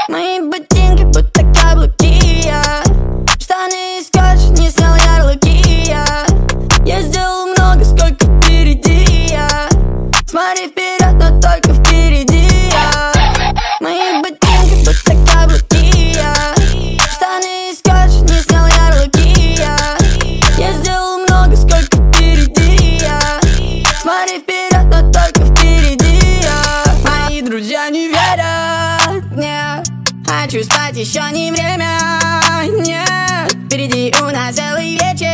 Мои ботинки будто каблуки, штаны из скотча, не снял ярлыки, я сделал много, сколько впереди, смотри вперед, но только впереди, мои ботинки будто каблуки, штаны из скотча, не снял ярлыки, я сделал много, сколько впереди, смотри вперед, но только впереди, мои друзья не верят, нет. Хочу спать, еще не время, нет. Впереди у нас целый вечер.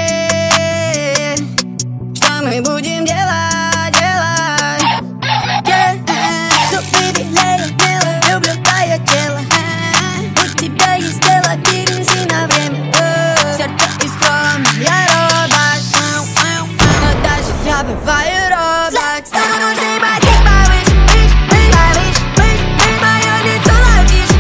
Что мы будем делать, делать? So baby, let it mellow. Люблю твое тело. У тебя есть дело, перенеси на время. Сердце из хрома, я робот. Но даже я бываю робот. Стану нужны ботинки повыше, повыше, повыше. Мое лицо ловишь.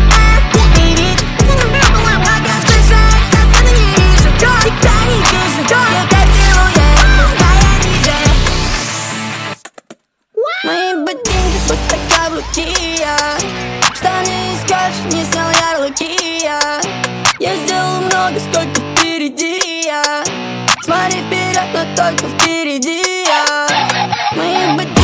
Мои ботинки будто каблуки, штаны из скотча, не снял ярлыки, я сделал много, сколько впереди, смотри вперед, но только впереди, мои ботинки